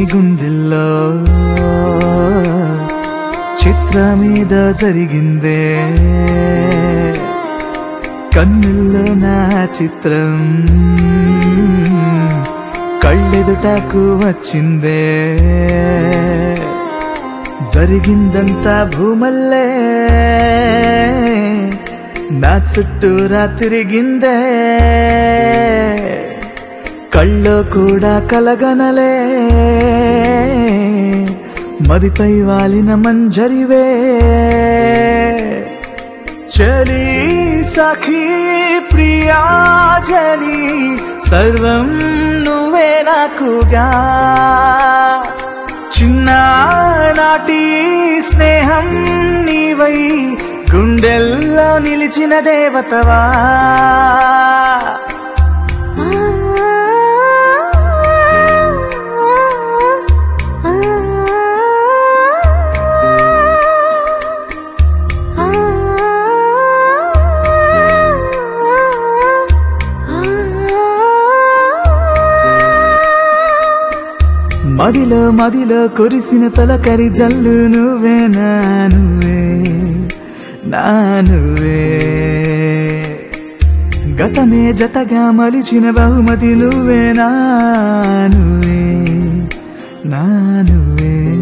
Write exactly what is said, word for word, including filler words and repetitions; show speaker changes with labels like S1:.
S1: గుండెల్లో చిత్రమేద జరిగిందే కన్నుల్లో నా చిత్రం కళ్ళెదుటకు వచ్చిందే జరిగిందంతా భూమల్లే నా చుట్టూరా తిరిగిందే కళ్ళో కూడా కలగనలే మదిపై వాలిన మంజరివే చలి సఖీ ప్రియా జలి సర్వం నువ్వే నాకుగా చిన్ననాటి స్నేహం నీవై గుండెల్లో నిలిచిన దేవతవా మదిలో మదిలో కురిసిన తొలకరి జల్లు నువ్వే నా నువ్వే నా నువ్వే గతమే జతగా మలిచిన బహుమతి నువ్వే నా నువ్వే నా నువ్వే